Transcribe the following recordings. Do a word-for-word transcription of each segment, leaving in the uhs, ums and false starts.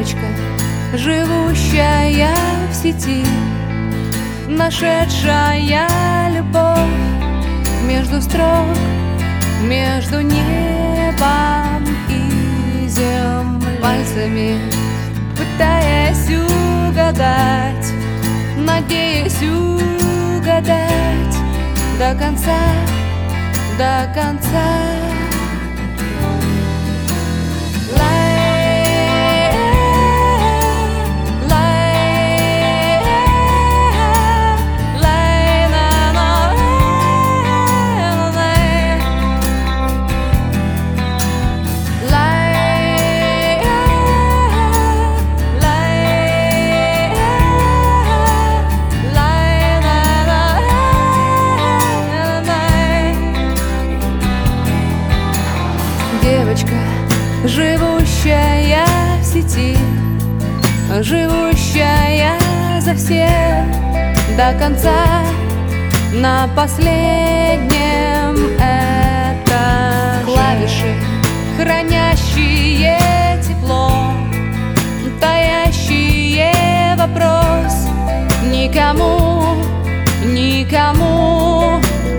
Девочка, живущая в сети, нашедшая любовь между строк, между небом и землей, пальцами пытаясь угадать, надеясь угадать до конца, до конца. Девочка, живущая в сети, живущая за всех до конца, на последнем этаже. Клавиши, хранящие тепло, таящие вопрос никому, никому.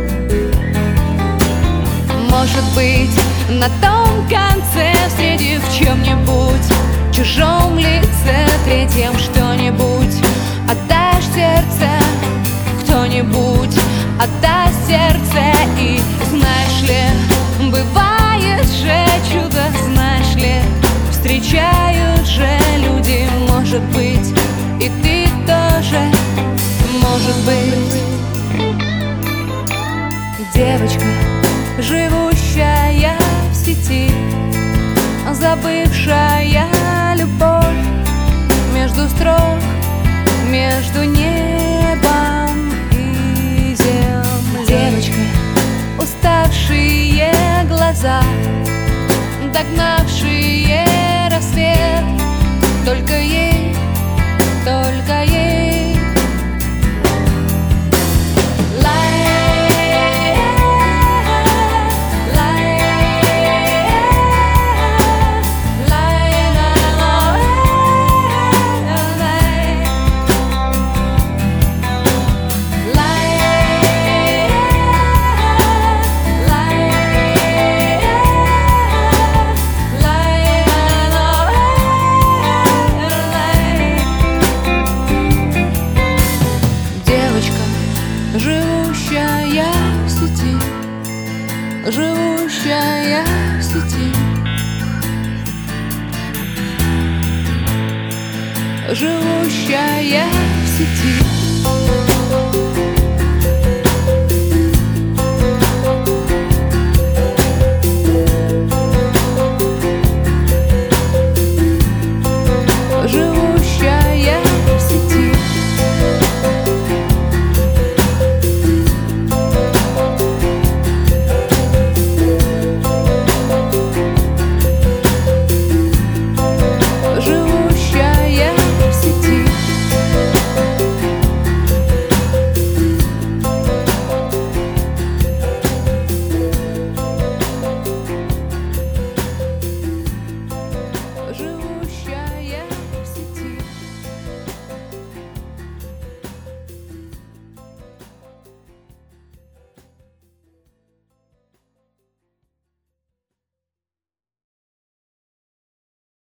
Может быть, на том конце, встретив в чем-нибудь чужом лице, третьем что-нибудь, отдашь сердце, кто-нибудь отдаст сердце. И знаешь ли, бывает же чудо, знаешь ли, встречают же люди, может быть, и ты тоже, может быть. Девочка, живущая в сети, забывшая любовь между строк, между небом и землей. Девочка, уставшие глаза, догнавшие рассвет, только ей, только ей. Живущая в сети, живущая в сети, живущая в сети.